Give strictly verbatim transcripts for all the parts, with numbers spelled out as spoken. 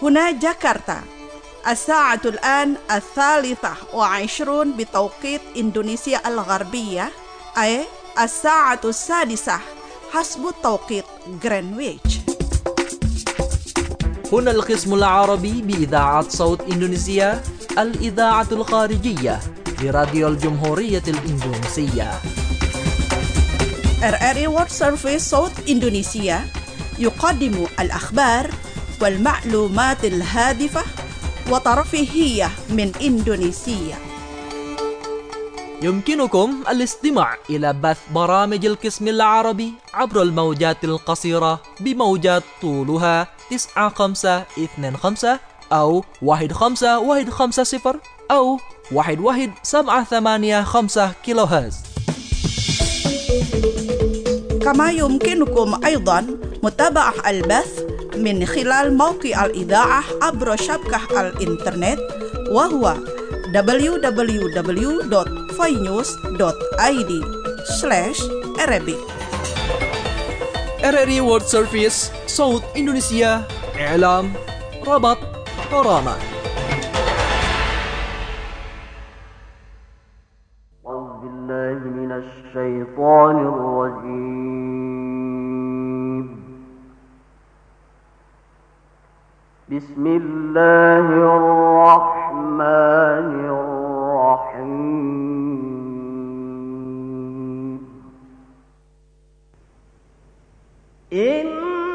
هنا جاكرتا الساعة الآن الثالثة وعشرون بتوقيت إندونيسيا الغربية، أي الساعة السادسة حسب توقيت غرينتش. هنا القسم العربي بإذاعة صوت إندونيسيا، الإذاعة الخارجية لراديو الجمهورية الإندونيسية. إر إر إي World Service صوت إندونيسيا يقدم الأخبار والمعلومات الهادفة وترفيهية من إندونيسيا. يمكنكم الاستماع إلى بث برامج القسم العربي عبر الموجات القصيرة بموجات طولها تسعة خمسة اثنين خمسة أو واحد خمسة واحد خمسة صفر أو واحد واحد سبعة ثمانية خمسة كيلو هرتز. كما يمكنكم أيضا متابعة البث من خلال موقع الإذاعة عبر شبكة الإنترنت، وهو دبليو دبليو دبليو دوت فاينيوز دوت آي دي سلاش Arabic. إر إر إي World Service صوت إندونيسيا، إعلام، ربط، قرامة. أعوذ بالله من الشيطان الرجيم. بسم الله الرحمن الرحيم. إن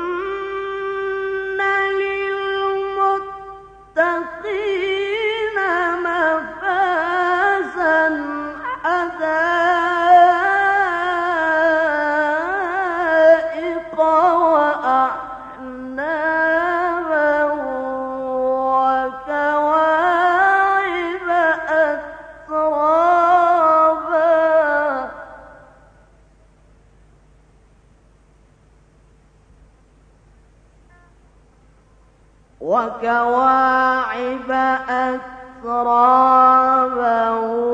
للمتقين مفازا حدائق وأعنابا وكواعب أترابا وكواعب أترابا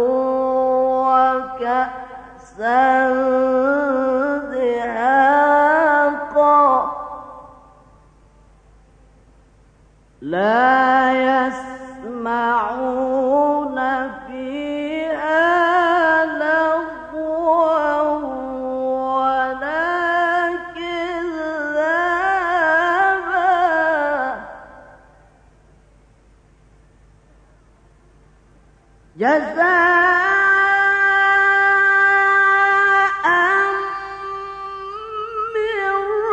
وكأسا دهاقا لا يسمعون فيها لغوا ولا كذابا جزاء من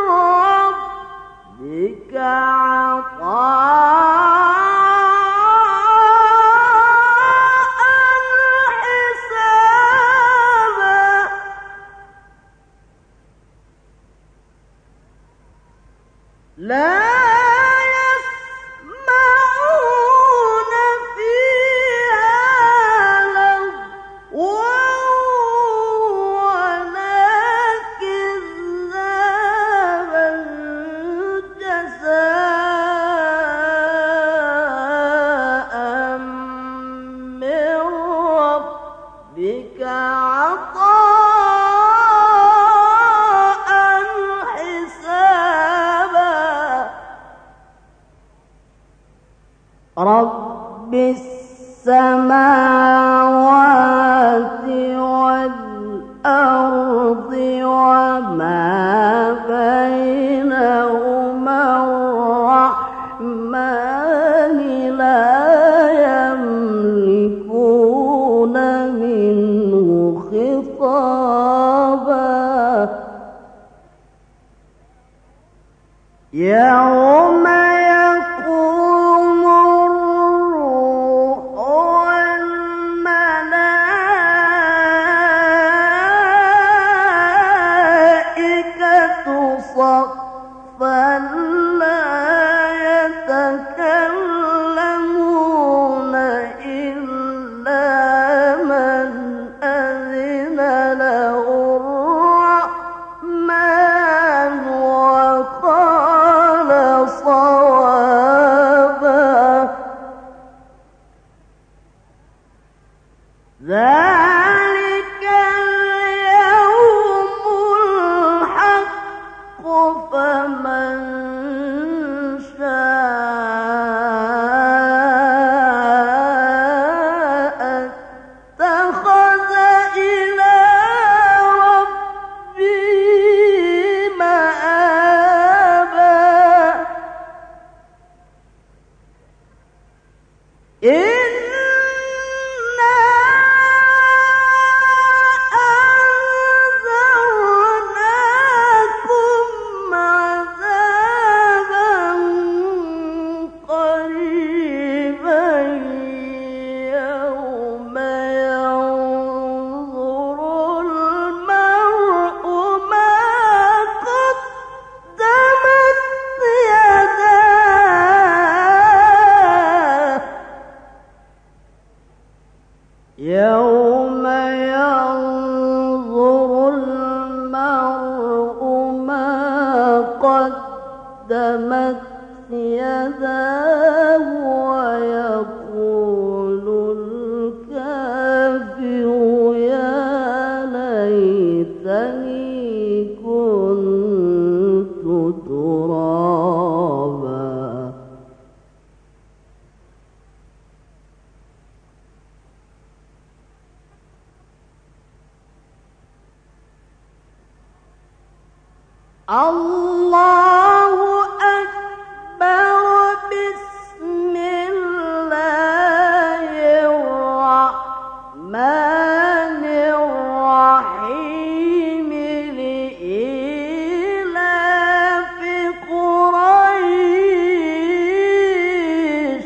ربك عطاء حسابا لا يسمعون فيها لغوا ولا كذابا جزاء من ربك عطاء حسابا رب السماوات والأرض وما بينهما الرحمن لا يملكون منه خطابا يوم يقوم الروح والملائكة صفا لا يتكلمون إلا من أذن له الرحمن وقال صوابا ذلك اليوم الحق فمن شاء يوم ينظر المرء ما قدمت يداه ويقول الكافر يا ليتني كنت ترابا. الله أكبر. بسم الله الرحمن الرحيم. لإيلاف قريش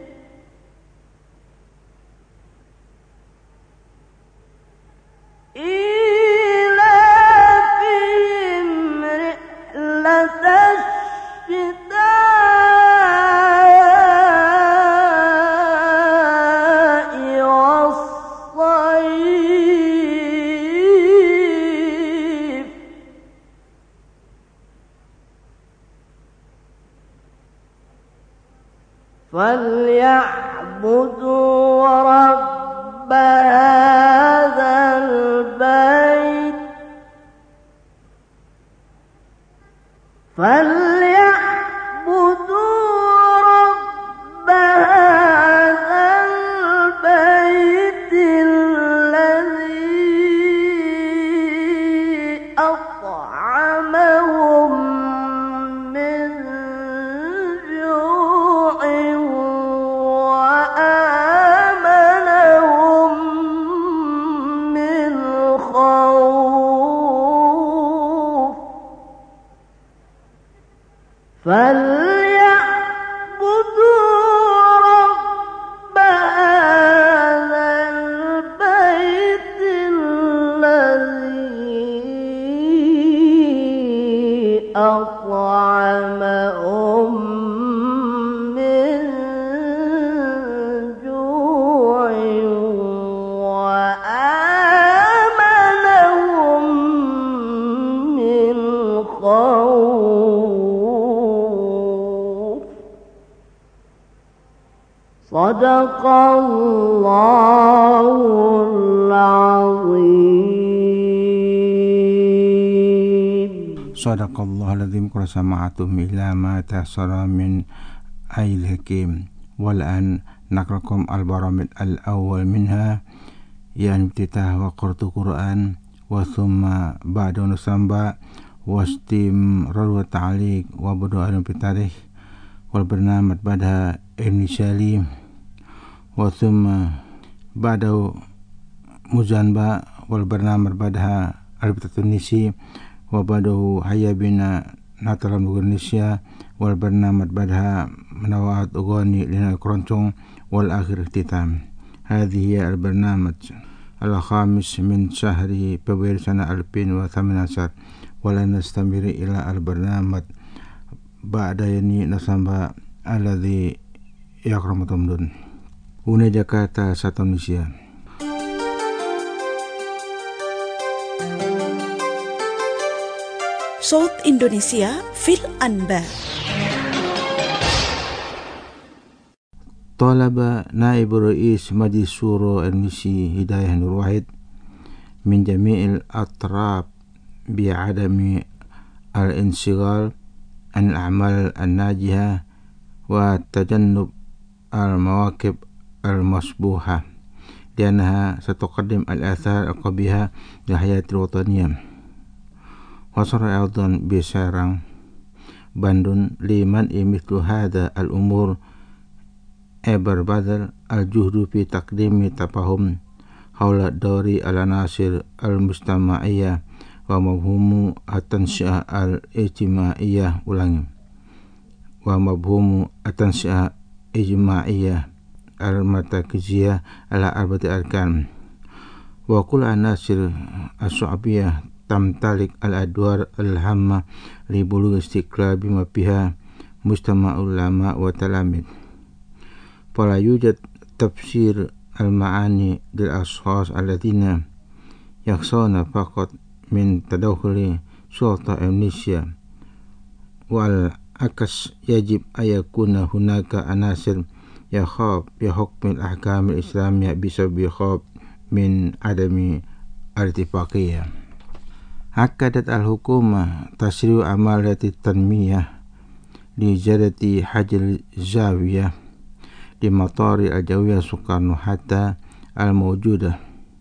الشتاء والصيف فليعبدوا رب هذا البيت فليعبدوا رب هذا البيت الذي أطعمهم من جوع وآمنهم من خوف. فليعبدوا رب هذا البيت الذي أطعمهم من جوع وآمنهم من خوف. صدق الله العظيم. Sadaqallahul adzim. Qul sama'atum ila ma tasara min ayil hakim. Wal an nakrakum al-baramid al-awwal minha yani ibtitah wa qurtu Quran wa thumma ba'da nusamba wa istimrar wa ta'liq wa budu'an bitarikh wal barnamij ba'da ibn Salim wa thumma ba'da muzanba wal barnamij ba'da al-Tunisi wa ba'dahu hayya bina natalam Indonesia wal barnamij ba'da منوعات أغاني لنا كرونتون والآخر اختتام. هذه هي البرنامج الخامس من شهر فبراير سنة ألفين وثمانية عشر ولن نستمر إلى البرنامج بعد يعني نسمى الذي يكرم تمدن. هنا جاكرتا Indonesia. صوت إندونيسيا في الأنباء. طالب نائب رئيس مجلس شورى المصري هداية نور واحد من جميع الأطراف بعدم الانشغال عن الأعمال الناجحة وتجنب المواقف المشبوهة لأنها ستقدم الآثار القبيحة للحياة الوطنية. وصر أيضا بشارع بند لمنع مثل هذا الأمور eber badal al-juhdu fi taqdimi tafahum haula dawri al-anasir al-mustama'iyah wa mafhumu at-tansyiah al-ijtimaiyah ulangi wa mafhumu at-tansyiah ijtimaiyah al-matakiziyah ala arba'ati arkan wa kul anasir as-su'abiyah tamtalik al-adwar al-hamma li bulugh istiqlal bima biha mustama'ul ulama wa talamid fala yujad tafsir al-ma'ani lil ashkhas alladziina yakhshawna faqat min tadakhuli sulta Indonesia wal akas yajib ayakuna hunaka anasir yakhab bi hukm al-ahkam al-islamiyah bisabab yakhab min adami artifaqiyah. Hakadat al-hukumah tasri'u amalati tanmiyah li jadati hajr zawiyah di matari al-jawiyah Soekarno Hatta al-mawjudah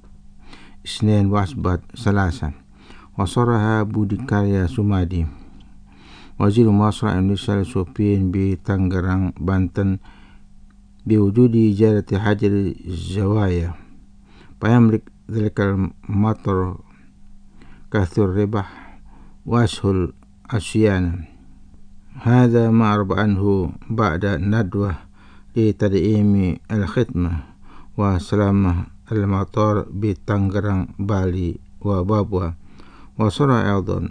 Isnin wasbat salasa wasaraha Budi Karya Sumadi Wazir Masra Indonesia Sopin bi Tangerang Banten biwujudi jarati hajar zawaya payamlik dhalikal matar kathur ribah washul asyana hadha ma'arba anhu ba'da nadwah li tad'imi al-khidmah wa salamah al-matar bi Tangerang Bali wa Babwa wa sura aidan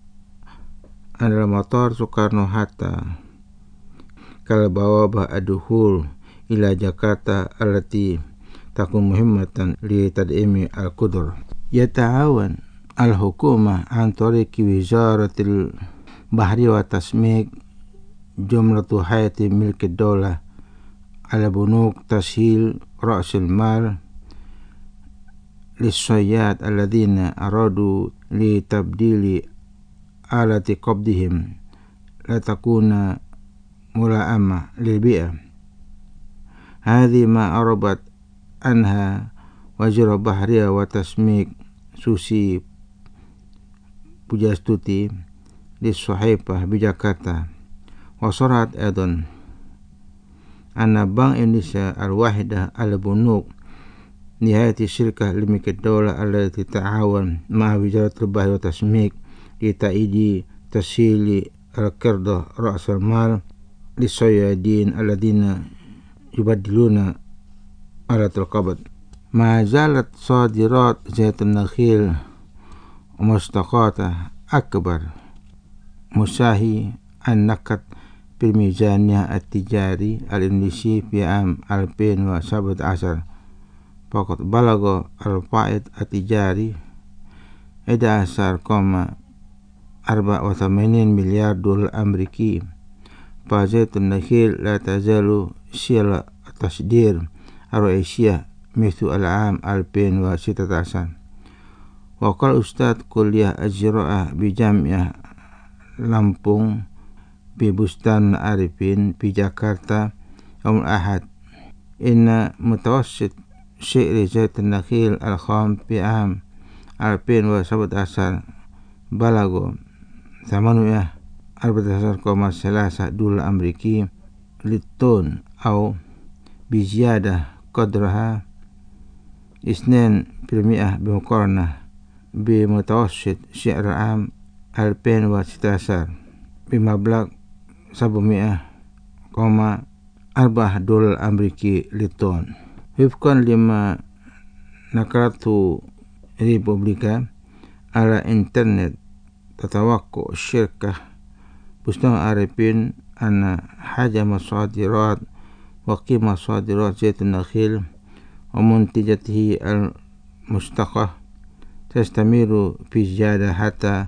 al-matar Soekarno Hatta kal bawabah ad-dukhul ila Jakarta allati takun muhimmatan li tad'imi al-qudur yata'awan al-hukumah an tariqi wizaratil bahri wa tasmik jumlatu hayati milki daulah ala bunuk tashil ra'sul mal lissayyad alladzina aradu li tabdili alati qabdihim la takuna mula'ama lil bi'ah hadhi ma arabat anha wajra bahriya wa tasmik Susi Pujastuti di Suhaifah di Jakarta wa surat aidan anna Bank Indonesia al-wahidah al-bunuk nihayati syirkah limikid daulah allati ta'awan ma'a wizaratul bahri wa tasmik li ta'idi tasili al-qirdah ra'sal mal lisayyadin alladina yubaddiluna alatul qabd ma zalat sadirat zaitun nakhil mustaqata akbar musahi an-nakat bil mizaniyah at-tijari al-Indonesia fi am alfin wa sabat asar faqat balago al-fa'id at-tijari ida asar koma arba wa thamanin miliar dolar Ameriki fa zaitun nakhil la tazalu sila tasdir ar-Asia mithlu al-am alfin wa sitata asar wa qala ustad kuliah az-ziraah bi Jamiah Lampung bi Bustan Arifin bi Jakarta yaum ahad inna mutawassit syi'ri zaitun nakhil al-kham fi am alfin wa sabat asar balago thamaniyah arba'at asar koma salasa dolar Ameriki liton au biziyadah qadraha isnin filmiah bimuqaranah bi mutawassit syi'r am alfin wa sitasar bimablag sab'mi'ah koma arba'ah dolar Ameriki liton wifqan lima nakaratu Republika ala internet tatawakku syirkah Bustan Arifin anna hajama sadirat wa qimah sadirat zaitun nakhil wa muntijatihi al-mustaqah tastamiru fi ziyada hatta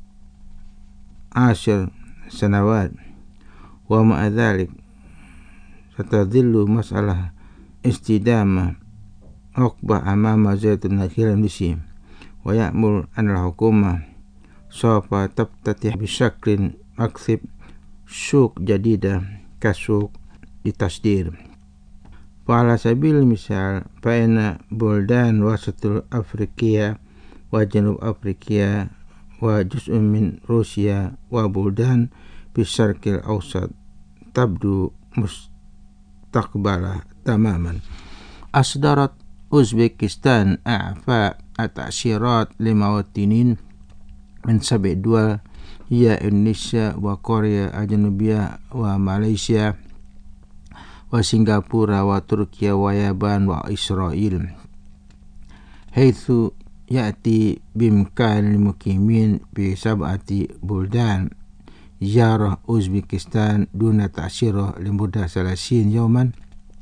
ashir sanawat wa ma'a dhalik satadhillu mas'alah istidamah uqbah amama zaitun nakhil nisi wa ya'mul anal hukumah sawfa tabtatih bisyaklin maksib syuk jadidah kasuk ditasdir fa'ala sabil misal fa'ina buldan wasatul Afrikia wa janub Afrikia wa juz'un min Rusia wa buldan bisyarqil awsat tabdu مستقبله تماما. أصدرت أوزبكستان أعفاء التأشيرات لمواطنين من سبع دول هي إندونيسيا وكوريا الجنوبية وماليزيا وسنغافورة وتركيا واليابان وإسرائيل، حيث يأتي بإمكان المقيمين في سبعة بلدان زيارة أوزبكستان دون تأشيرة لمدة ثلاثين يوما،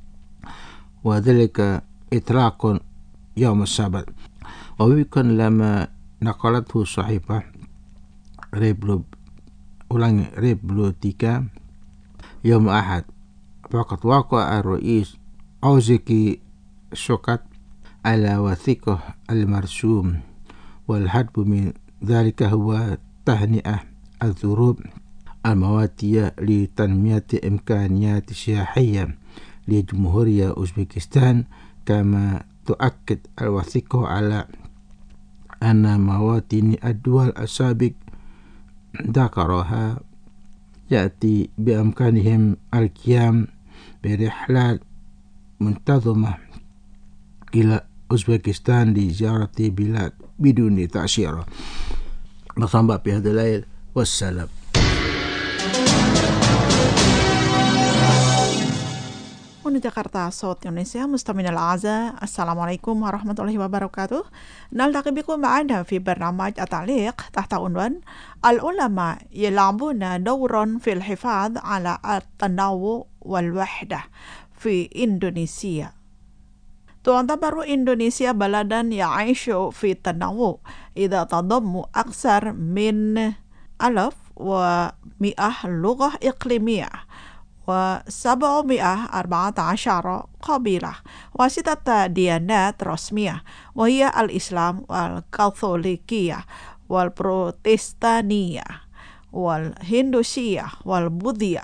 وذلك إطلاق يوم السبت. ووفقا لما نقلته صحيفة ريبلو ulangi Republika يوم أحد، فقد وقع الرئيس أوزكي شوكات على وثيقة المرسوم، والهدف من ذلك هو تهنئة الظروف المواتية لتنمية إمكانيات سياحية لجمهورية أوزبكستان. كما تؤكد الوثيقة على أن مواطني الدول السابق ذكرها يأتي بإمكانهم القيام برحلات منتظمة إلى أوزبكستان لزيارة بلاد بدون تأشيرة. نصنع بهذا الليل والسلام. Uni Jakarta, Saud Indonesia, Mustamin al-Aza. Assalamualaikum warahmatullahi wabarakatuh. نلتقي بكم معنا في برنامج التعليق تحت عنوان العلماء يلعبون دورا في الحفاظ على التنوع والوحدة في إندونيسيا. تعتبر إندونيسيا بلدا يعيش في التنوع إذا تضم أكثر من ألف ومئة لغة إقليمية وسبعمائة وأربعة عشر قبيلة وستة ديانات رسمية، وهي الإسلام والكاثوليكية والبروتستانية والهندوسية والبوذية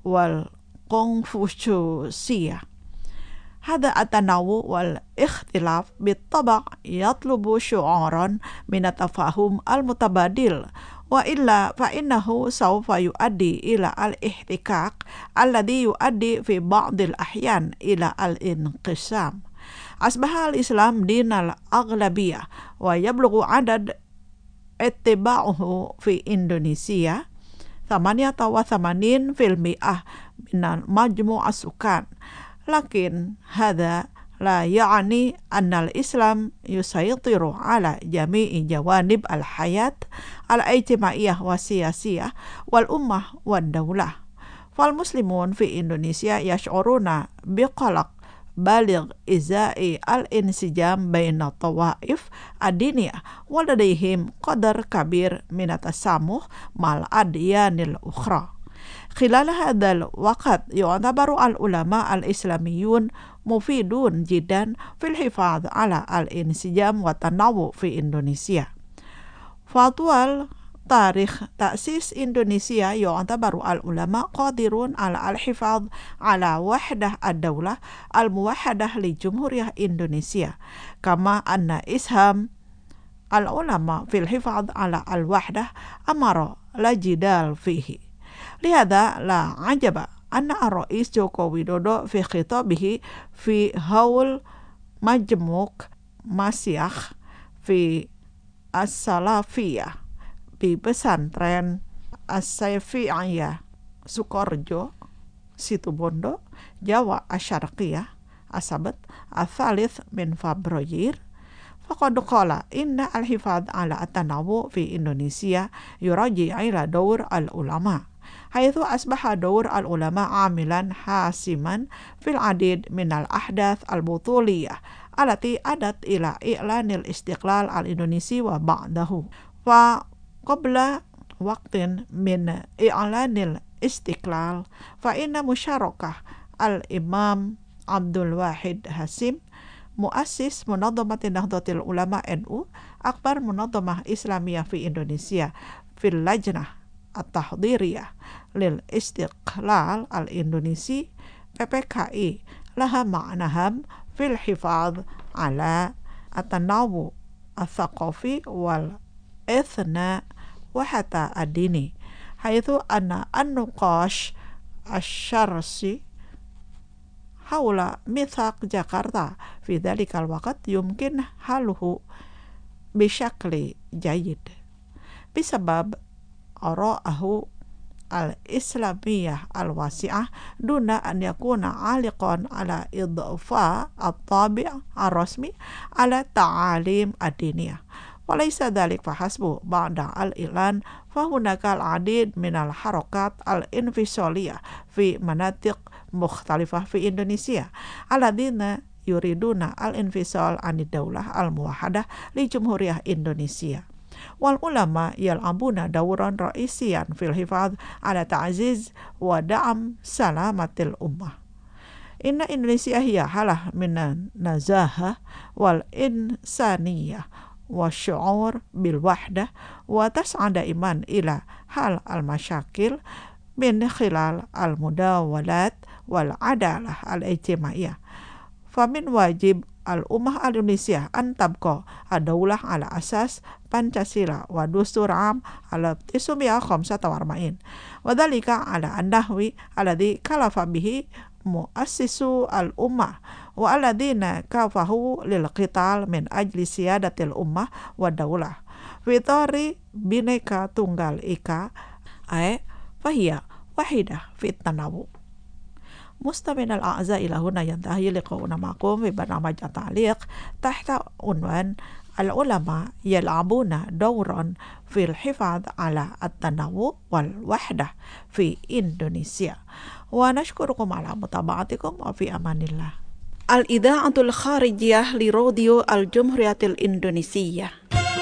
والكونفوشيوسية. هذا التنوع والاختلاف بالطبع يطلب شعورا من التفاهم المتبادل، وإلا فإنه سوف يؤدي إلى الاحتكاك الذي يؤدي في بعض الأحيان إلى الانقسام. أصبح الإسلام دين الأغلبية ويبلغ عدد اتباعه في إندونيسيا ثمانية وثمانين بالمئة من مجموع السكان، لكن هذا لا يعني أن الإسلام يسيطر على جميع جوانب الحياة الاجتماعية والسياسية والأمة والدولة. فالمسلمون في إندونيسيا يشعرون بقلق بالغ إزاء الانسجام بين الطوائف الدينية، ولديهم قدر كبير من التسامح مع الأديان الأخرى. خلال هذا الوقت يعتبر العلماء الإسلاميون مفيدون جدا في الحفاظ على الانسجام والتنوع في إندونيسيا. فطوال تاريخ تأسيس إندونيسيا يعتبر العلماء قادرون على الحفاظ على وحدة الدولة الموحدة لجمهورية إندونيسيا، كما أن إسهام العلماء في الحفاظ على الوحدة أمر لا جدال فيه. لهذا لا عجب أن الرئيس جوكو ويدودو في خطابه في هول مجمع مسيح في السلفية ببسantren السيفية سوكورجو Situbondo Jawa Asyarqiyah السبت الثالث من فبراير، فقد قال إن الحفاظ على التنوع في إندونيسيا يرجع إلى دور العلماء، حيث أصبح دور العلماء عاملا حاسما في العديد من الأحداث البطولية التي أدت إلى إعلان الاستقلال الإندونيسي وبعده. وقبل وقت من إعلان الاستقلال فإن مشاركة الإمام عبد الواحد هاشم مؤسس منظمة نهضة العلماء إن أو أكبر منظمة إسلامية في إندونيسيا في اللجنة التحضيرية للاستقلال الإندونيسي P P K I لها معنى هام في الحفاظ على التنوع الثقافي والإثناء وحتى الديني، حيث أن النقاش الشرعي حول ميثاق جاكرتا في ذلك الوقت يمكن حله بشكل جيد بسبب آرائه الإسلامية الواسعة دون أن يكون عالقا على إضفاء الطابع الرسمي على التعاليم الدينية. وليس ذلك فحسب. بعد الإعلان فهناك العديد من الحركات الانفصالية في مناطق مختلفة في إندونيسيا الذين يريدون الانفصال عن الدولة الموحدة لجمهورية إندونيسيا. والعلماء يلعبون دورا رئيسيا في الحفاظ على تعزيز ودعم سلامة الأمة. إن إندونيسيا هي حالة من النزاهة والإنسانية والشعور بالوحدة وتسعى دائما إلى حل المشاكل من خلال المداولات والعدالة الاجتماعية. فمن واجب الأمة الإندونيسية أن تبقى الدولة على أساس بانشاسيلا ودستور عام ألف وتسعمائة وخمسة وأربعين وذلك على النحو الذي كلف به مؤسسو الأمة والذين كافحوا للقتال من أجل سيادة الأمة والدولة في إطار بينيكا تunggal ika أي فهي واحدة في التنوع. مستمعينا الأعزاء، إلى هنا ينتهي لقاؤنا معكم في برنامج التعليق تحت عنوان العلماء يلعبون دورا في الحفاظ على التنوع والوحدة في إندونيسيا. ونشكركم على متابعتكم وفي أمان الله. الإذاعة الخارجية لراديو الجمهورية الإندونيسية.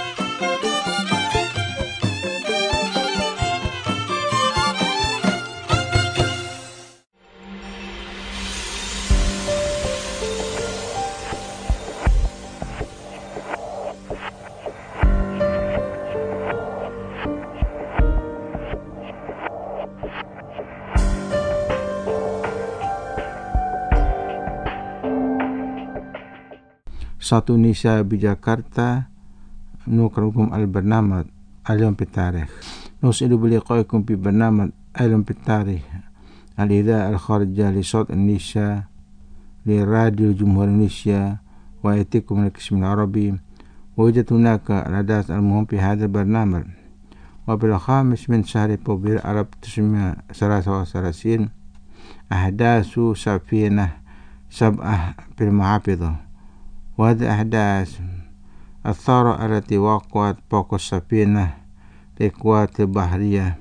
Satu Nisa di Jakarta nukrakum al-barnamaj al-yawm bitarikh. نسعد بلقائكم في برنامج اليوم بالتاريخ الإذاعة الخارجية لصوت النساء لراديو جمهورية إندونيسيا ويأتيكم من القسم العربي. ويوجد هناك الأحداث المهم في هذا البرنامج. وفي الخامس من شهر أبريل ألف وتسعمائة وثلاثة وثلاثين أحداث سفينة سبعة في المحافظة. وهذه الأحداث الثورة التي وقعت فوق السفينة القوات البحرية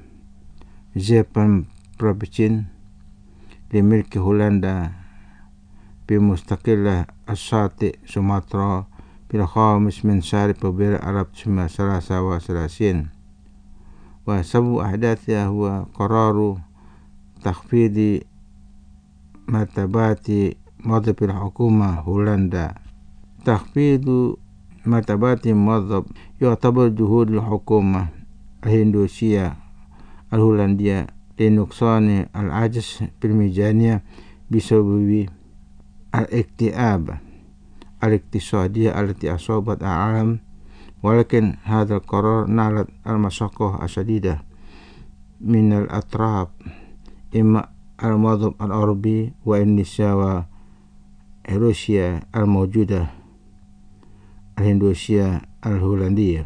زيبن بروفيتشن لملك هولندا بمستقلة الشاطئ سوماترا في الخامس من شهر أبريل ألف وتسعمائة وثلاثة وثلاثين. وسبب أحداثها هو قرار تخفيض مرتبات موظف الحكومة هولندا. تخفيض مرتبات الموظف يعتبر جهود الحكومة الهندوسية الهولندية لنقصان العجز في الميزانية بسبب الاكتئاب الاقتصادية التي أصابت العالم. ولكن هذا القرار نالت المشقة الشديدة من الأطراف إما الموظف الأوروبي وإندونيسيا وروسيا الموجودة الهندوسية الهولندية.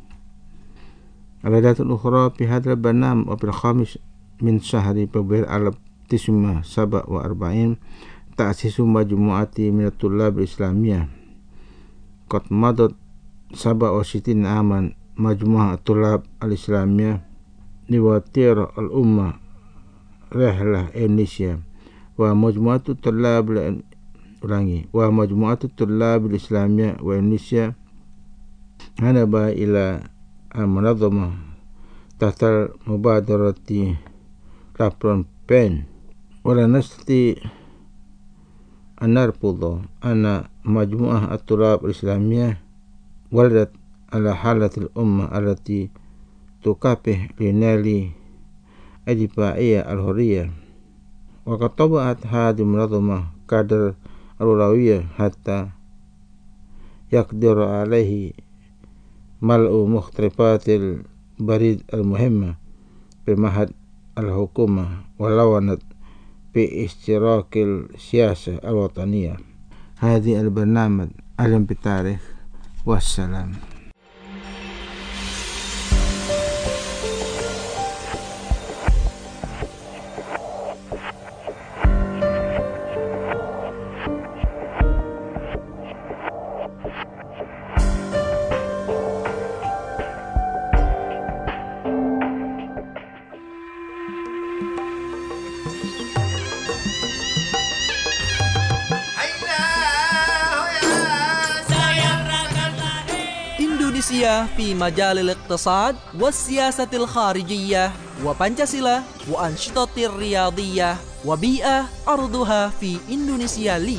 الأحداث الأخرى في هذا البرنامج وفي الخامس من شهر أبريل ألف وتسعمائة وسبعة وأربعين تأسيس مجموعة من الطلاب الإسلامية. قد مضت سبعة وستين عاما مجموعة الطلاب الإسلامية لوتير الأمة رحلة إندونيسيا. ومجموعة الطلاب ulangi ومجموعة الطلاب الإسلامية وإندونيسيا هنب إلى المنظمة تحت مبادرة لابرون بين. ولا نستطيع أن نرفض أن مجموعة الطلاب الإسلامية ولدت على حالة الأمة التي تكافح لنيل الدفاعية الحرية. وقد طبعت هذه المنظمة كادر الأولوية حتى يقدر عليه ملء مختلفات البريد المهمة بمعهد الحكومة. ولونت باشتراك السياسة الوطنية. هذه البرنامج علم بالتاريخ، والسلام. إندونيسيا في مجال الاقتصاد والسياسة الخارجية وبنشاسيلا وأنشطة الرياضية وبيئة أرضها في إندونيسيا لي.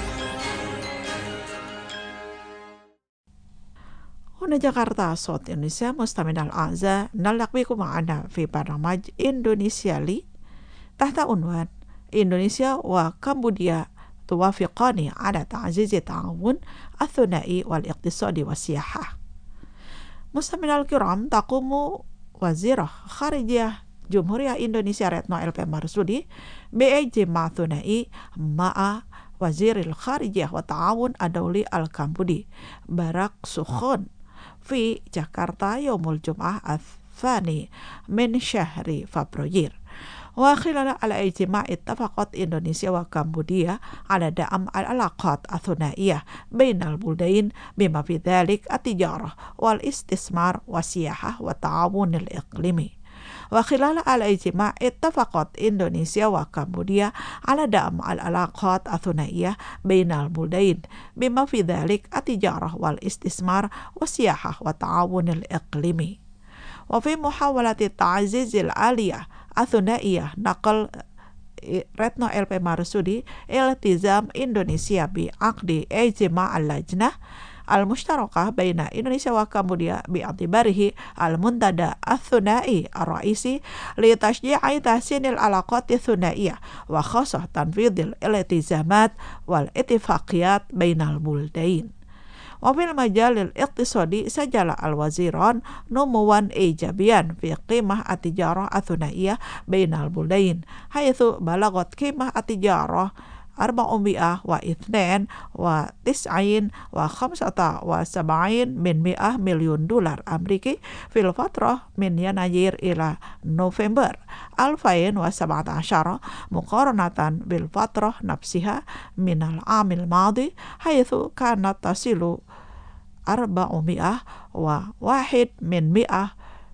هنا جاكرتا صوت إندونيسيا، مستمعينا الأعزاء، نلتقي بكم معنا في برنامج إندونيسيا لي تحت عنوان إندونيسيا وكمبوديا توافقان على تعزيز التعاون الثنائي والاقتصادي والسياحة. مستمعينا الكرام، تقوم وزير خارجية جمهورية إندونيسيا ريتنو إل بي مارسودي باجتماع ثنائي مع وزير الخارجية والتعاون الدولي الكمبودي باراك سوخون في جاكرتا يوم الجمعة الثاني من شهر فبراير. وخلال الاجتماع اتفقت إندونيسيا وكمبوديا على دعم العلاقات الثنائية بين البلدين بما في ذلك التجارة والاستثمار والسياحة والتعاون الإقليمي. وخلال الاجتماع اتفقت إندونيسيا وكمبوديا على دعم العلاقات الثنائية بين البلدين بما في ذلك التجارة والاستثمار والسياحة والتعاون الإقليمي. وفي محاولة تعزيز الآلية الثنائية نقل ريتنو إل بي مارسودي التزام إندونيسيا بعقد اجتماع اللجنة المشتركة بين إندونيسيا وكمبوديا باعتباره المنتدى الثنائي الرئيسي لتشجيع تحسين العلاقات الثنائية وخاصة تنفيذ الالتزامات والاتفاقيات بين البلدين. وفي المجال الاقتصادي سجل الوزيران نموا إيجابيا في قيمة التجارة الثنائية بين البلدين، حيث بلغت قيمة التجارة أربعمائة واثنين وتسعين وخمسة وسبعين من مئة مليون دولار أمريكي في الفترة من يناير إلى نوفمبر ألفين وسبعة عشر مقارنة بالفترة نفسها من العام الماضي، حيث كانت تصل أربعمائة وواحد من مئة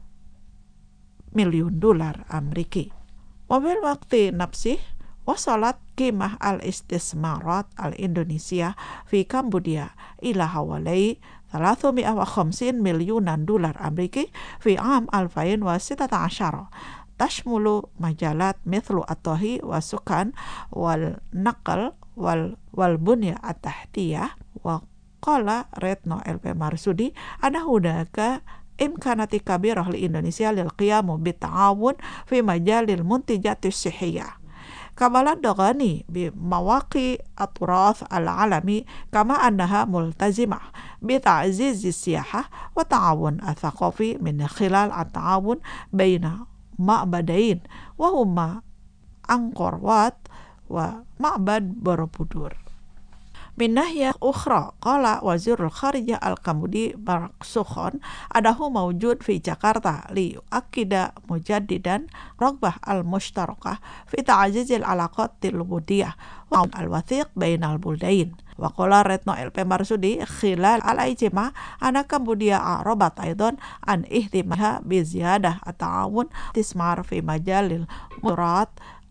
مليون دولار أمريكي. وفي الوقت نفسه وصلت قيمة الاستثمارات الإندونيسية في كمبوديا إلى حوالي ثلاثمائة وخمسين مليون دولار أمريكي في عام ألفين وستة عشر، تشمل مجالات مثل الطهي والسكن والنقل والبنية التحتية. وقال ريتنو إل بي مارسودي أن هناك إمكانات كبيرة لإندونيسيا للقيام بالتعاون في مجال المنتجات الصحية كبلد غني بمواقع التراث العالمي، كما أنها ملتزمة بتعزيز السياحة والتعاون الثقافي من خلال التعاون بين معبدين وهما أنكور وات ومعبد بوروبودور. من ناحية أخرى قال وزير الخارجية الكمبودي باراك سوخون أنه موجود في جاكرتا ليؤكد مجددا رغبة المشتركة في تعزيز العلاقات الودية والوثيق بين البلدين. وقال ريتنو إل بي مارسودي خلال الاجتماع أن كمبوديا أعربت أيضا عن اهتمامها بزيادة التعاون والاستثمار في مجال المنتجات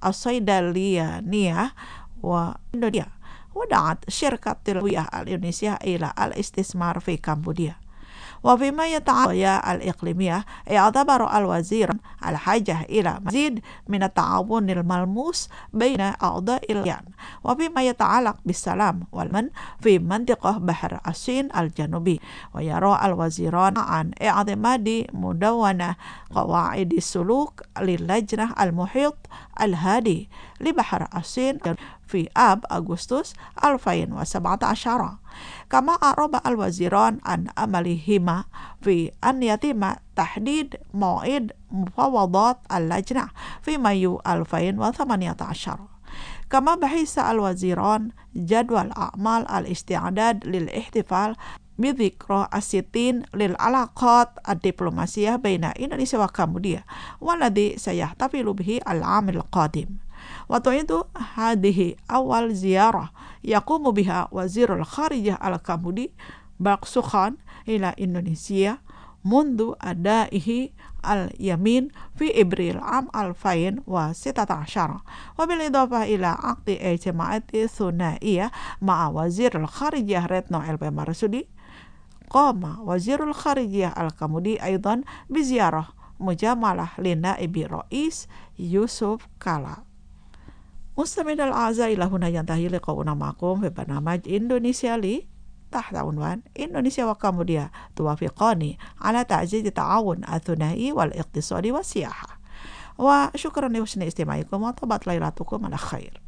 الصيدلية وإندونيسيا، ودعت شركة تلوية الإندونيسية إلى الاستثمار في كمبوديا. وفيما يتعلق الإقليمية يعتبر الوزير الحاجة إلى مزيد من التعاون الملموس بين أعضاء اللجان. وفيما يتعلق بالسلام والأمن في منطقة بحر الصين الجنوبي، ويرى الوزيران عن اعتماد مدونة قواعد السلوك للجنة المحيط الهادي لبحر الصين في آب أغسطس ألفين وسبعة عشر. كما أعرب الوزيران عن أملهما في أن يتم تحديد موعد مفاوضات اللجنة في مايو ألفين وثمانية عشر. كما بحث الوزيران جدول أعمال الاستعداد للاحتفال بذكرى الستين للعلاقات الدبلوماسية بين إندونيسيا وكامبوديا والذي سيحتفل به العام القادم. وتعد هذه أول زيارة يقوم بها وزير الخارجية الكامبودي باك سوخان إلى إندونيسيا منذ أدائه اليمين في إبريل عام ألفين وستة عشر، وبالإضافة إلى عقد اجتماعات ثنائية مع وزير الخارجية ريتنو البمارسودي. قام وزير الخارجية الكامبودي أيضا بزيارة مجاملة لنائب رئيس يوسف كالا. مستمعينا الأعزاء، إلى هنا ينتهي لقاؤنا معكم في برنامج إندونيسيا لي تحت عنوان إندونيسيا وكامبوديا توافقان على تعزيز التعاون الثنائي والاقتصادي والسياحة. وشكرا لحسن استماعكم وطابت ليلتكم على خير.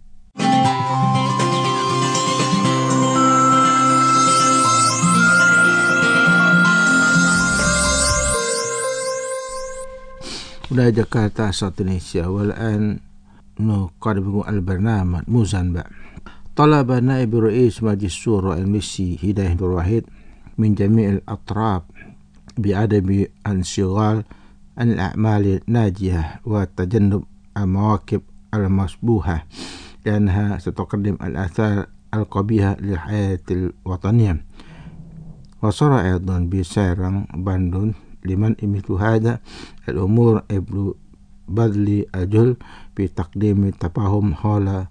هنا جاكرتا صوت إندونيسيا، والآن نقدم البرنامج موزنبق. طلب نائب رئيس مجلس الشورى المصري هداية الوحيد من جميع الأطراف بعدم الانشغال عن الأعمال الناجية وتجنب المواقف المشبوهة لأنها ستقدم الآثار القبيحة للحياة الوطنية. وصار أيضا بسيران بندون لمن مثل هذا الأمور قبل بذل الجهد بتقديم التفاهم حول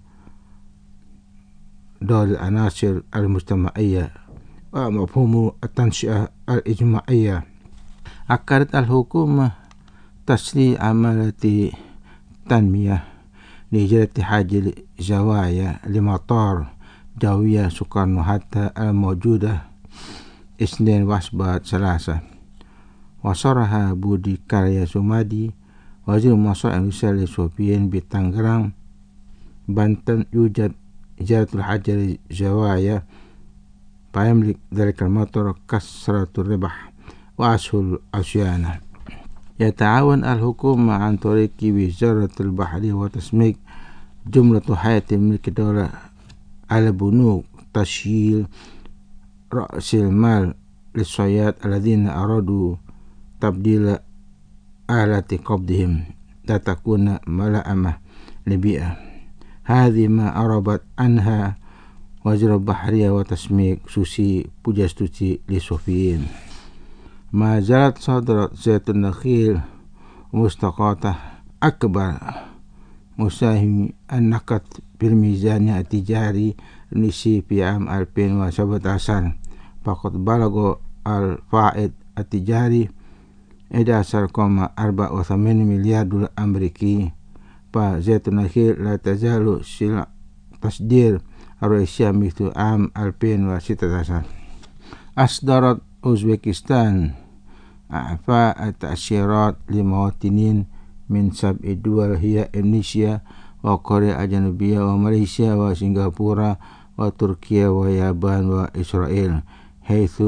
دور العناصر المجتمعية ومفهوم التنشئة الإجتماعية. أكدت الحكومة تسريع عملية تنمية لإجراء حاجة الزوايا لمطار جوية سكرنو حتى الموجودة اثنين وأسبات ثلاثة. وصرح بودي كاريا سومادي وزير مصر إندونيسيا للسوبيين بتانغران بنتن يوجد إجارة الحجر الزوايا فيملك ذلك المطار كثرة الربح وأسهل الصيانة. يتعاون الحكومة عن طريق وزارة البحرية وتسميك جملة حياة ملك الدولة على بنوك تشييد رأس المال للصياد الذين أرادوا تبديل آلة قبضهم لا تكون ملائمة للبيئة. هذه ما أعربت عنها وزير البحرية وتسميك سوسي بوجستوتي للصوفيين. ما زالت صادرة زيت النخيل مستقاطة أكبر مساهم النقد بالميزان التجاري المصري في عام ألفين وسبعة عشر، فقد بلغ الفائض التجاري إحدى عشر فاصلة أربعة وثمانين مليار دولار أمريكي. فزيت النخيل لا تزال سلع تصدير الرئيسية مثل عام ألفين وستة عشر. أصدرت أوزبكستان أعفاء التأشيرات لمواطنين من سبع دول هي إندونيسيا وكوريا الجنوبية وماليزيا وسنغافورة وتركيا واليابان وإسرائيل، حيث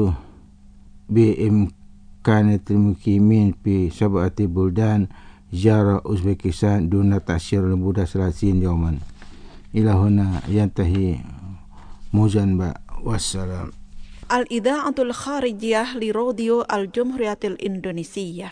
بإمكان المقيمين في سبعة بلدان زيارة أوزبكستان دون تأشيرة لمدة ثلاثين يوما. إلى هنا ينتهي موزنبق، والسلام. الإذاعة الخارجية لراديو الجمهورية الإندونيسية.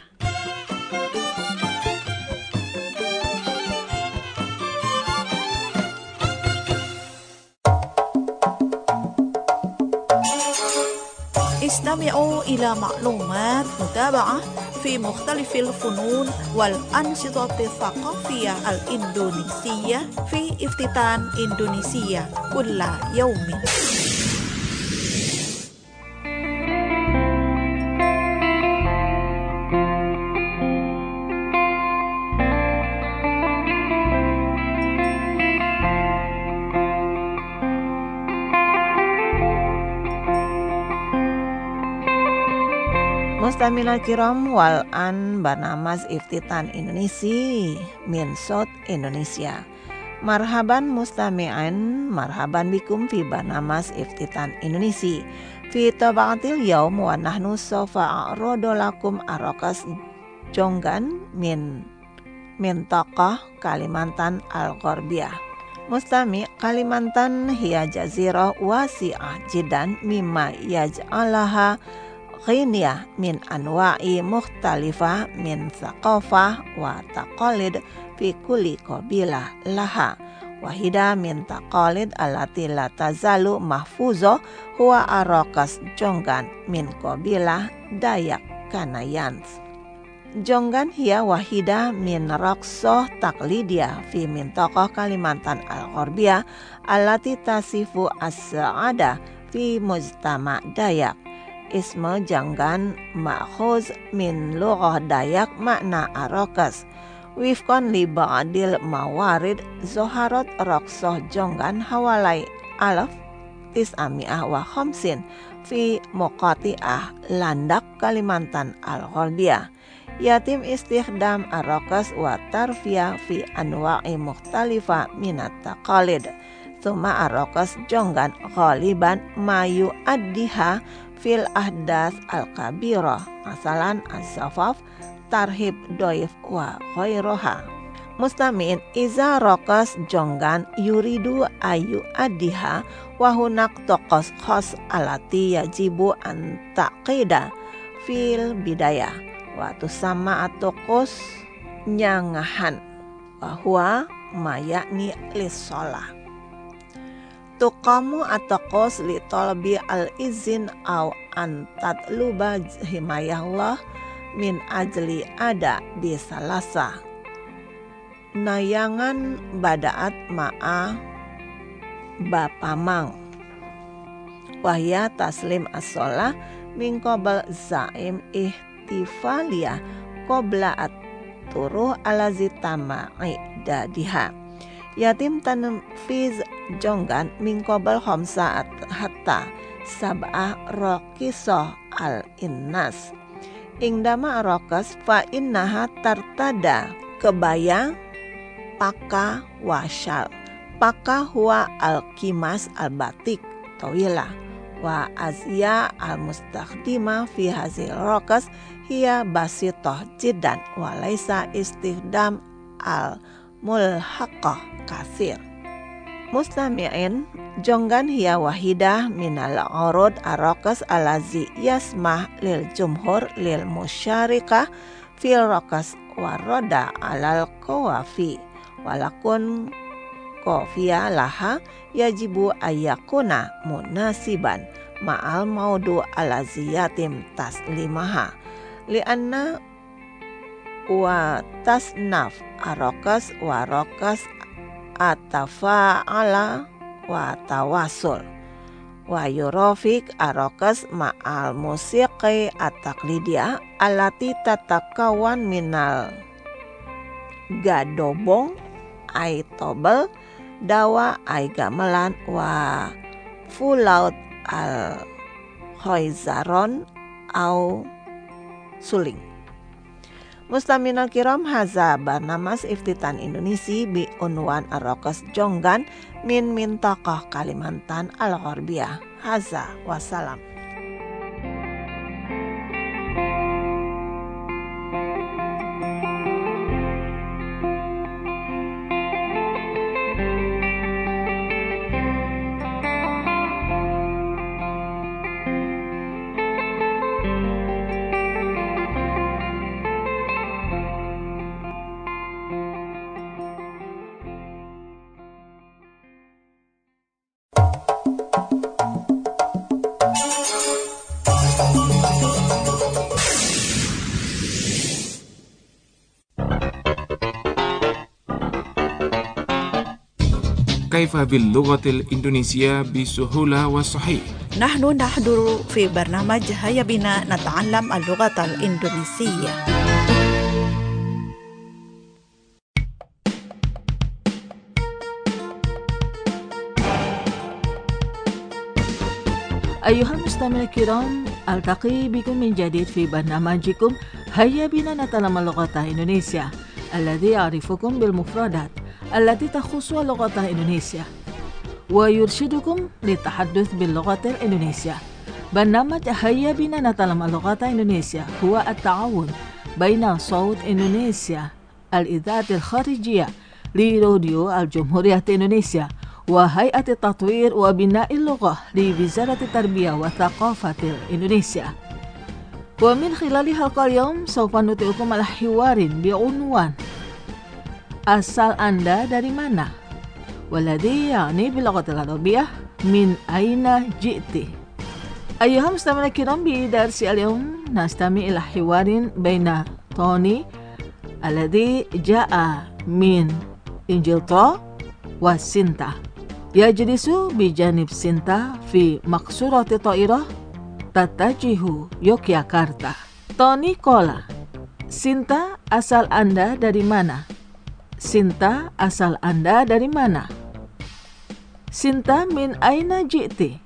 استمعوا إلى معلومات متابعة في مختلف الفنون والأنشطة الثقافية الإندونيسية في افتتان إندونيسيا كل يوم. Mustamina kiram wal an barnamas iftitan Indonesia min sot Indonesia. Marhaban mustami'an, marhaban bikum fi barnamas iftitan Indonesia. Fi tabaqatil yaum wa nahnu sofa a'rodo lakum arokas jonggan min mintaqah Kalimantan Al-Gharbiyah. Mustami, Kalimantan hiya jazirah wasi'ah jiddan mimma yaj'alaha ghiniyah min anwa'i mukhtalifah min thaqafah wa taqalid fi kulli qabilah laha. Wahida min taqalid allati la tazalu mahfuzo huwa arokas Jonggan min qabilah Dayak Kanayans. Jonggan hiya wahida min raqsoh taqlidiyah fi mintaqah Kalimantan al-Gharbiyah allati tasifu as-sa'ada fi mujtama' Dayak. Isma Jonggan ma'khuz min lughah Dayak makna arokas. Wifqan li ba'dil mawarid zoharot raqsoh Jonggan hawalai alaf tis'ami'ah wa khamsin fi muqati'ah Landak Kalimantan al-Gharbiyah. Yatim istikhdam arokas wa tarfiyah fi anwa'i mukhtalifah minat taqalid. Thumma arokas Jonggan ghaliban mayu addiha fil ahdas al-kabirah. Masalan as-safaf, tarhib doif wa khairoha. Mustami'in iza rokas Jonggan yuridu ayu addiha wa hunak tokos khos alati yajibu an taqida fil bidayah. Waktu sama atokos nyangahan bahwa mayakni lisolah tukamu atokos li tolbi al izin au antat luba himayallah min ajli ada bisalasa nayangan badaat ma'a bapamang wahya taslim as-sholah min qabl zaim ih tifalia qabla at-turuh alazi tama'i dadiha. Yatim tanfiz Jonggan min qabl khamsa hatta sab'ah raqisoh al-innas. Ingdama arakas fa innaha tartada kebaya paka washal. Paka huwa al-kimas al-batik tawilah. Wa azya al-mustakhdimah fi hazil rakas hiya basitoh jiddan wa laisa istikhdam al-mulhaqah kasir. Mustami'in, Jonggan hiya wahidah minal urud arakas alazi yasmah lil jumhur lil musyarikah fil rakas waroda alal qawafi walakun qafiyah laha yajibu ayyakuna munasiban ma'al maudu alazi yatim taslimaha lianna wa tasnaf arokas warokas atafa'ala wa tawasul wa yurafik arokas ma'al musiqi at-taqlidiyah alati tatakawan minal gadobong ay tobel dawa ay gamelan wa fulaut al khoizaron au suling. Mustaminal kiram haza barnamas iftitan Indonesia bi unwan arokas Jonggan min mintaqah Kalimantan al-Gharbiyah. Haza wassalam. كيف باللغة الإندونيسية بسهولة وصحيح؟ نحن نحضر في برنامج هيا بنا نتعلم اللغة الإندونيسية. أيها المستمعون الكرام، ألتقي بكم من جديد في برنامجكم هيا بنا نتعلم اللغة الإندونيسية الذي يعرفكم بالمفردات التي تخص اللغة الإندونيسية ويرشدكم للتحدث باللغة الإندونيسية. برنامج هيا بنا نتعلم اللغة الإندونيسية هو التعاون بين صوت إندونيسيا الإذاعة الخارجية لراديو الجمهورية الإندونيسية وهيئة التطوير وبناء اللغة لوزارة التربية والثقافة الإندونيسيا. ومن خلال حلقة اليوم سوف نطلقكم على حوار بعنوان أصل Anda dari mana؟ والذي يعني باللغة العربية من أين جئت؟ أيها المستمعون الكرام، بدرس اليوم نستمع إلى حوار بين توني الذي جاء من إنجلترا وسينتا يجلس بجانب سينتا في مقصورة طائرة تتجه يوكياكارتا. Tony kola, Sinta, asal Anda dari mana? Sinta, asal Anda dari mana? Sinta min aina ji'ti?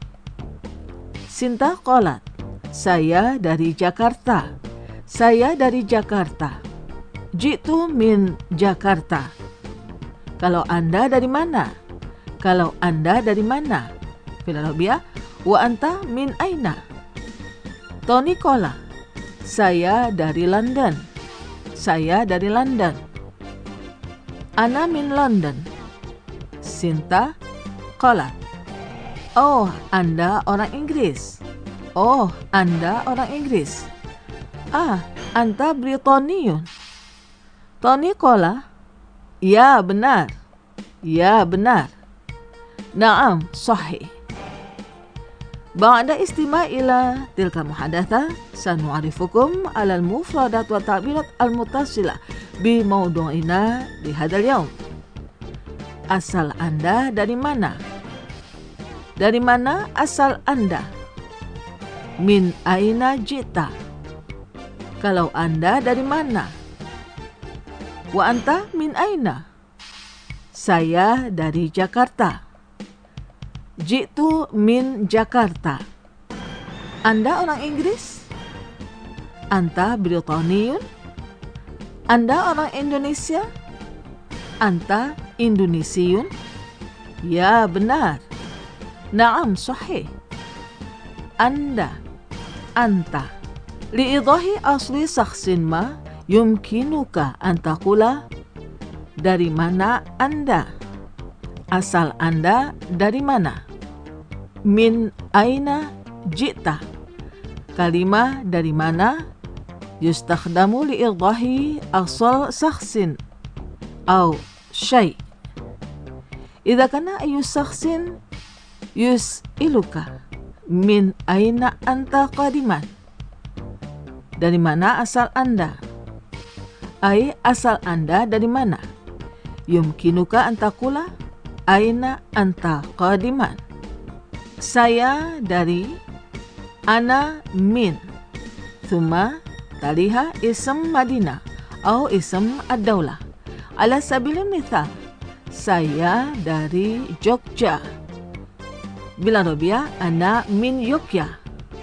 Sinta kolat, saya dari Jakarta. Saya dari Jakarta. Jitu min Jakarta. Kalau Anda dari mana? Kalau Anda dari mana? Filarobia, wa anta min aina? Tony kola, saya dari London. Saya dari London. Ana min London. Sinta kola, oh Anda orang Inggris. Oh Anda orang Inggris. Ah, anta Britoniun. Tony kola, ya benar. Ya benar. Naam sahih. بعد استماع إلى تلك المحادثة سنعرفكم على المفردات والتعبيرات المتصلة بموضوعنا لهذا اليوم. Asal Anda dari mana? Dari mana asal Anda? Min aina jita? Kalau Anda dari mana? Wa anta min aina? Saya dari Jakarta. Jitu min Jakarta. Anda orang Inggris? Anta Britoniun? Anda orang Indonesia? Anta Indonesiun? Ya benar. Naam sahih. Anda, anta. Liidahi asli saksin ma yumkinuka antakula. Dari mana Anda? Asal Anda dari mana? Min aina jita? Kalimah dari mana yustakhdamu liidahi asal saksin au syai. Idza kana ayu saksin yus'iluka min aina anta qadiman? Dari mana asal Anda? Ai asal Anda dari mana? Yumkinuka antakula aina anta qadiman? Saya dari, ana min, thumma taliha ism Madinah atau ism ad-daulah. Ala sabilil mithal, saya dari Jogja. Bila Arabia, ana min Yogya.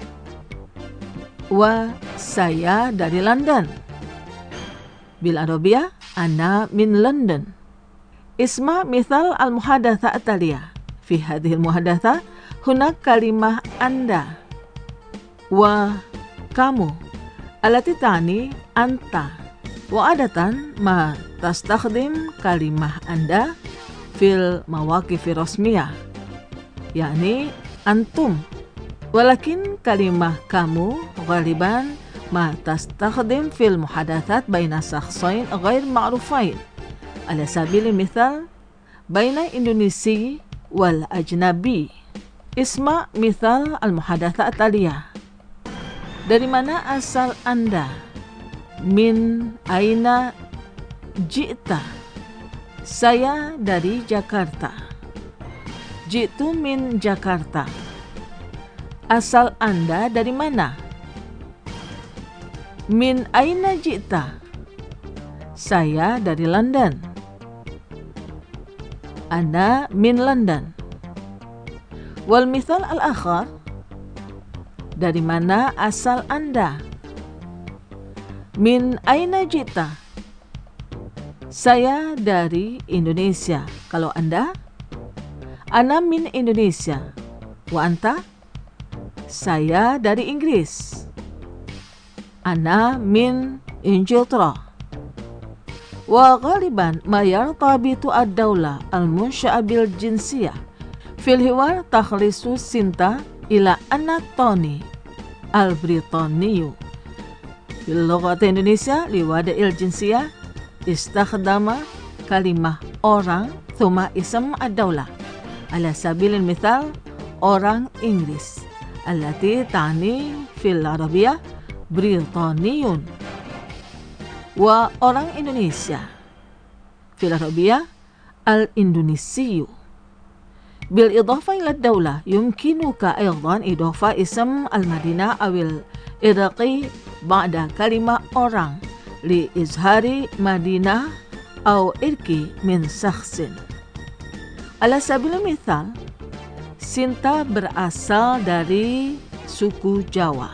Wa saya dari London. Bila Arabia, ana min London. Isma mithal al-muhadatha at-taliyah. Fi hadhihi al-muhadatha hunak kalimah Anda wa kamu alati tani anta wa adatan ma tastakhdim kalimah Anda fil mawaqif rasmiyah yakni antum, walakin kalimah kamu ghaliban ma tastakhdim fil muhadathat baina shakhsain ghair ma'rufain ala sabil mithal baina Indonesi wal ajnabi. Isma mithal al-muhadatha at-taliyah. Dari mana asal Anda? Min aina ji'ta? Saya dari Jakarta. Ji'tu min Jakarta. Asal Anda dari mana? Min aina ji'ta? Saya dari London. Ana min London. Wal mithal al-akhar, dari mana asal Anda? Min aina jita? Saya dari Indonesia. Kalau Anda? Ana min Indonesia. Wa anta? Saya dari Inggris. Ana min Ingilterra. وغالبا ما يرتبط الدولة المنشأة بالجنسية. في الحوار تخلص سينتا إلى أن توني البريطاني في اللغة الإندونيسية لوضع الجنسية استخدم كلمة orang ثم اسم الدولة. على سبيل المثال orang إنجليز التي تعني في العربية بريطاني، وأورang Indonesia في العربية الإندونيسي. بالإضافة إلى الدولة يمكنك أيضا إضافة اسم المدينة أو الإرقي بعد كلمة orang لإظهار مدينة أو إرقي من شخص. على سبيل المثال Sinta berasal dari suku Jawa.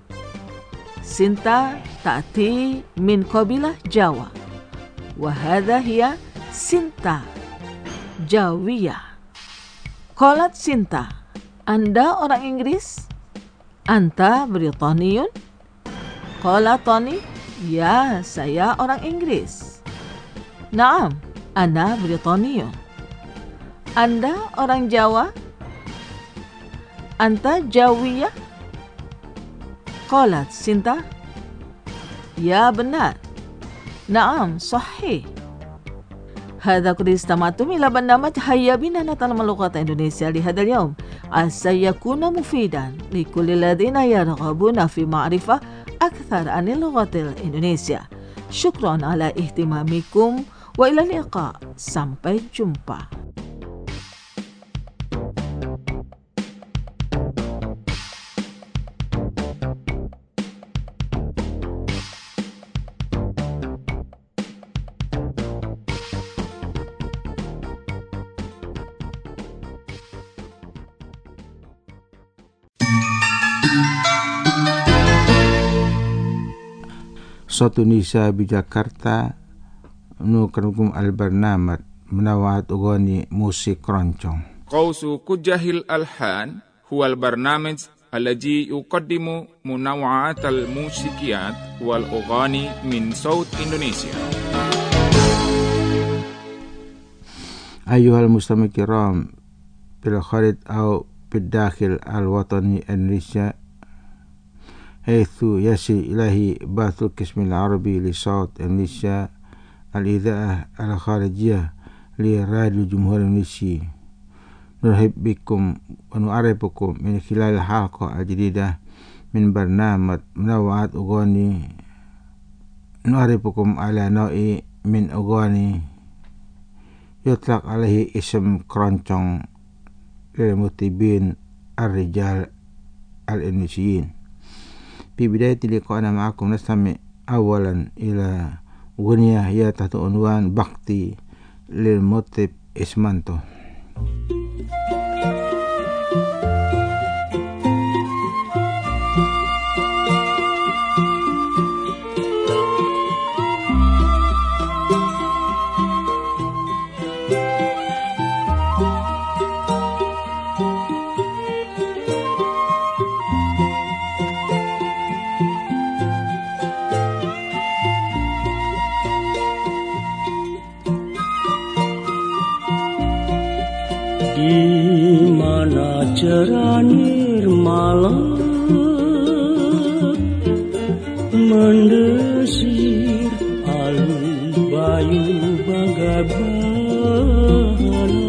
Sinta ta'ti min qabilah Jawa. Wa hadha hiya Sinta Jawiyah. Qalat Sinta, Anda orang Inggris? Anta Britaniyun? Qala Tony, ya saya orang Inggris. Naam, ana Britaniyun. Anda orang Jawa? Anta Jawiyah? Qalat Sinta, ya benar. Naam, sahih. هذا قد استمعتم إلى برنامج هيا بنا نتعلم اللغة الإندونيسية لهذا اليوم، عسى يكون مفيدا لكل الذين يرغبون في معرفة أكثر عن اللغة الإندونيسية. شكرا على اهتمامكم وإلى اللقاء. Sampai jumpa. Suatu nisa di Jakarta nu kerugum al-barnamat menawat ugoni musik keroncong. Qausu kujahil alhan huwa al-barnamij alladhi yuqaddimu munawwa'at al-musikiyat wal ughani min saut Indonesia. Ayuhal mustami' kiram fil kharij aw fid dakhil al-watani Indonesia حيث يصل إليه بعث القسم العربي لصوت إندونيسيا الإذاعة الخارجية لراديو جمهورية إندونيسيا. نرحب بكم ونعرفكم من خلال الحلقة الجديدة من برنامج منوعات أغاني. نعرفكم على نوع من أغاني يطلق عليه اسم keroncong للمطربين الرجال الإندونيسيين. في بداية لقائنا معكم نستمع أولا إلى أغنية هي تحت عنوان بختي للمطرب إسمانتو. Di mana cerah nirmala mendesir alun bayu bagai bahana,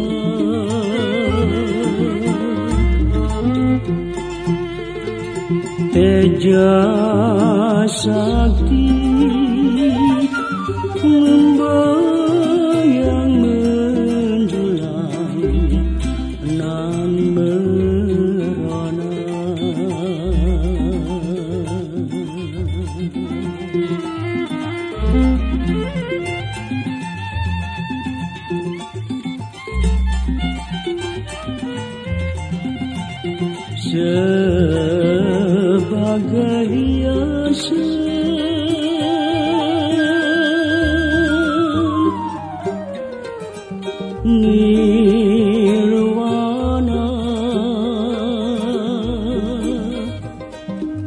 teja sakti membayang sebagai hiasan nirwana,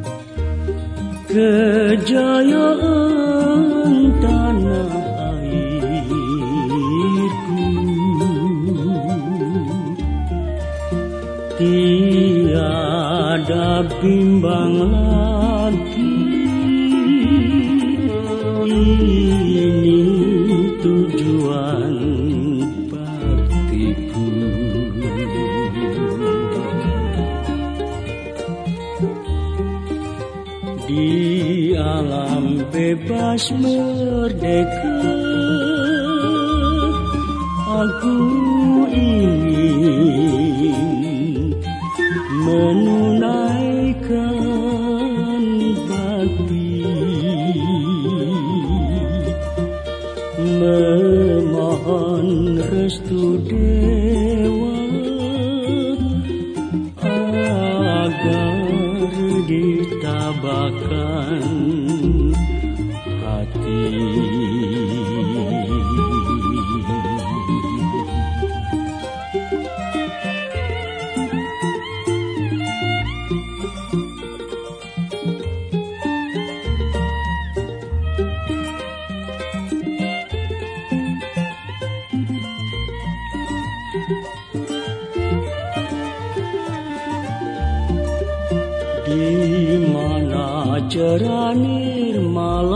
kejayaan tanah air Tiada bimbang lagi, ini tujuan baktiku. Di alam bebas merdeka, aku ingin menunaikan bakti, memohon restu dewa agar ditabakan hati. Di mana cerah nirmala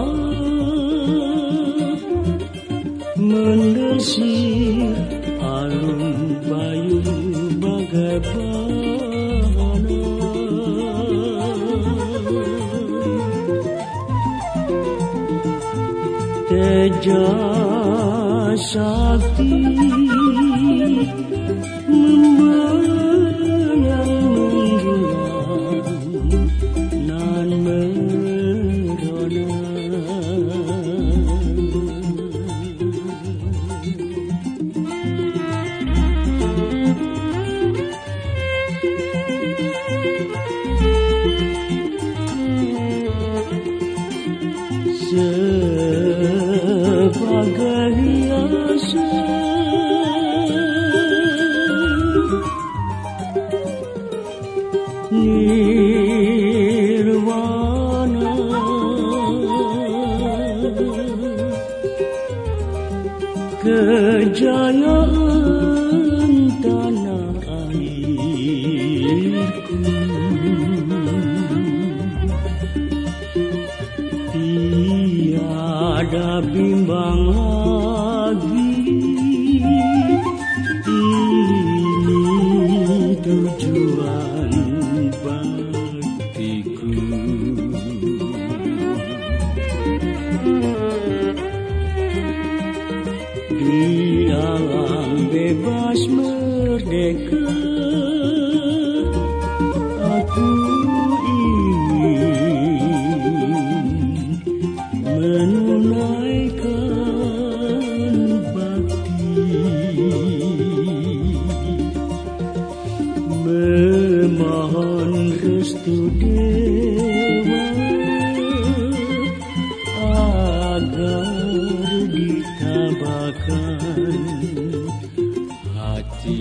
mendesir alun bayu bagai bahana, teja sakti membayang menjulang nan merona. Sebagai hiasan nirwana, kejayaan tanah airku, tiada bimbang lagi, ini tujuan baktiku. Di alam bebas merdeka, aku ingin menunaikan bakti, memohon restu dewa agar ditabakan hati.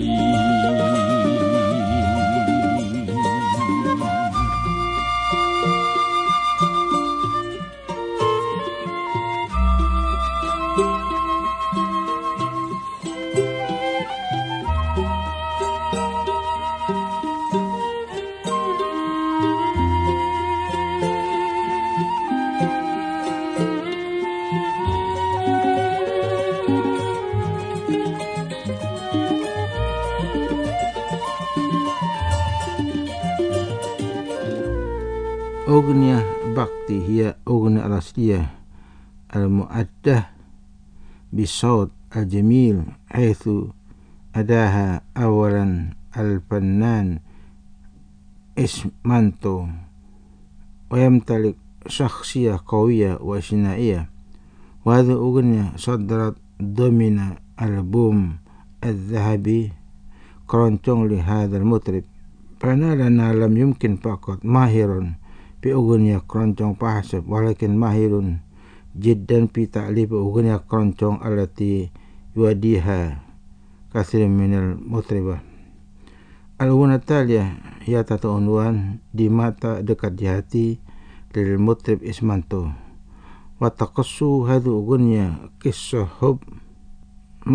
أغنية بكتي هي أغنية الأصلية المؤدة بالصوت الجميل، حيث أداها أولا الفنان إسمانتو، ويمتلك شخصية قوية وثنائية. وهذه أغنية صدرت ضمن ألبوم الذهبي كرونتون لهذا المطرب. فنالنا لم يمكن فقط ماهر في أغنية كرونتون فحسب، ولكن ماهر جدا في تأليف أغنية كرونتون التي يوديها كثير من المطربة. الأغنية التالية هي تحت عنوان Di Mata Dekat di Hati للمطرب إسمانتو. وتقص هذه الأغنية قصة حب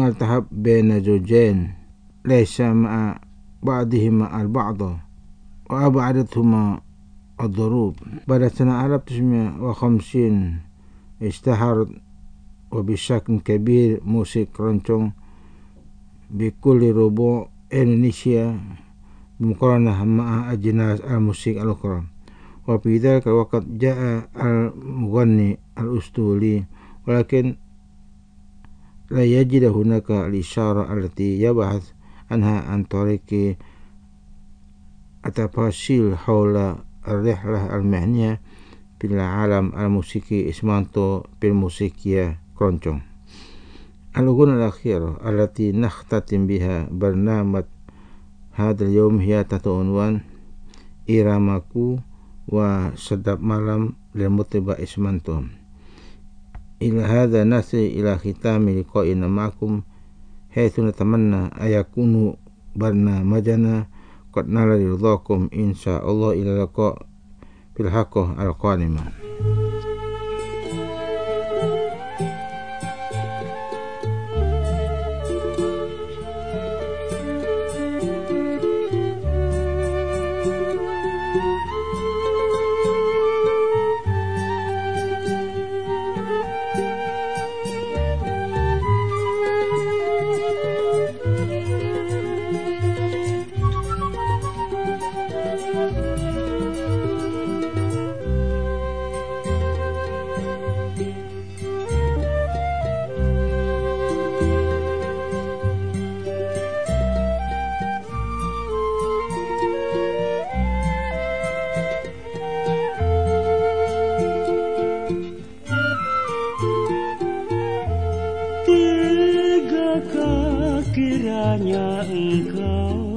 ملتهب بين زوجين ليس مع بعضهما البعض، وأبعدتهما الضروب. بعد سنة ألف وتسعمائة وخمسين اشتهرت وبشكل كبير موسيقى keroncong بكل ربوع إندونيسيا بمقارنة مع أجناس الموسيقى الأخرى. وفي ذلك الوقت جاء المغني الأسطوري، ولكن لا يجد هناك الإشارة التي يبحث عنها عن طريق التفاصيل حول الرحلة المهنية في العالم الموسيقي اسمه بالموسيقى keroncong. الأغنية الأخيرة التي نختتم بها برنامج هذا اليوم هي تحت عنوان إرامكو وسداب malam للمطرب إسمانتو. إلى هذا نصل إلى ختام لقائنا معكم، حيث نتمنى أن يكون برنامجنا قد نال رضاكم إن شاء الله. إلى اللقاء في الحلقة القادمة. Kiranya engkau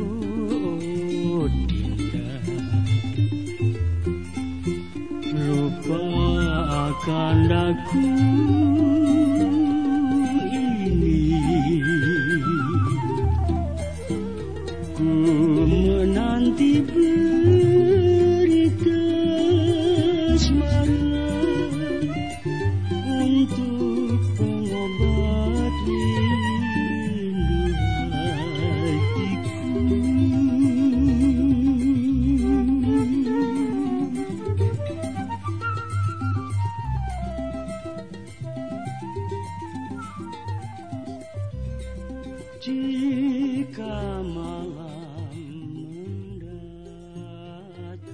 dinda lupakan aku ini, ku menanti berita semalam untuk pengobat jika malam mendatang.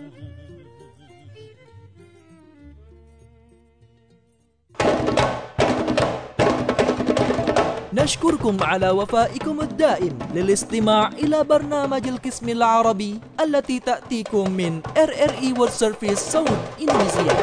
نشكركم على وفائكم الدائم للاستماع إلى برنامج القسم العربي التي تأتيكم من إر إر إي World Service صوت إندونيسيا.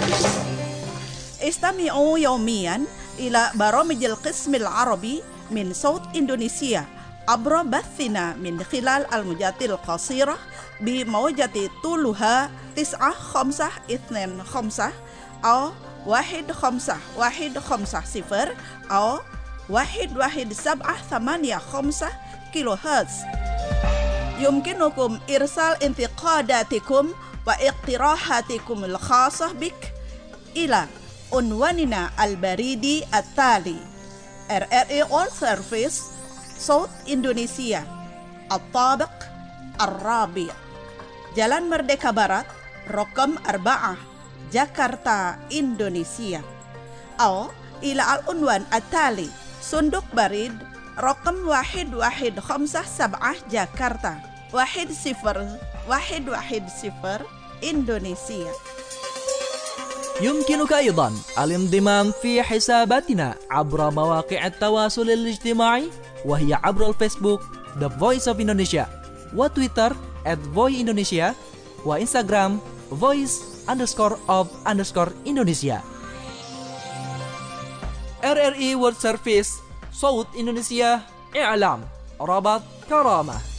استمعوا يوميا إلى برامج القسم العربي من صوت إندونيسيا عبر بثنا من خلال الموجات القصيرة بموجة طولها تسعة خمسة اثنين خمسة أو واحد خمسة واحد خمسة صفر أو واحد واحد سبعة ثمانية خمسة كيلو هرتز. يمكنكم إرسال انتقاداتكم واقتراحاتكم الخاصة بك إلى عنواننا البريدي التالي: إر إر إي World Service صوت إندونيسيا، الطابق الرابع، Jalan Merdeka Barat رقم أربعة، جاكرتا إندونيسيا. أو إلى العنوان التالي: صندوق بريد رقم واحد واحد خمسة سبعة جاكرتا واحد صفر واحد واحد صفر إندونيسيا. يمكنك أيضا الانضمام في حساباتنا عبر مواقع التواصل الاجتماعي، وهي عبر الفيسبوك The Voice of Indonesia، وتويتر at voice indonesia، وإنستغرام voice underscore of underscore Indonesia. إر إر إي World Service صوت إندونيسيا، إعلام، ربط، كرامة.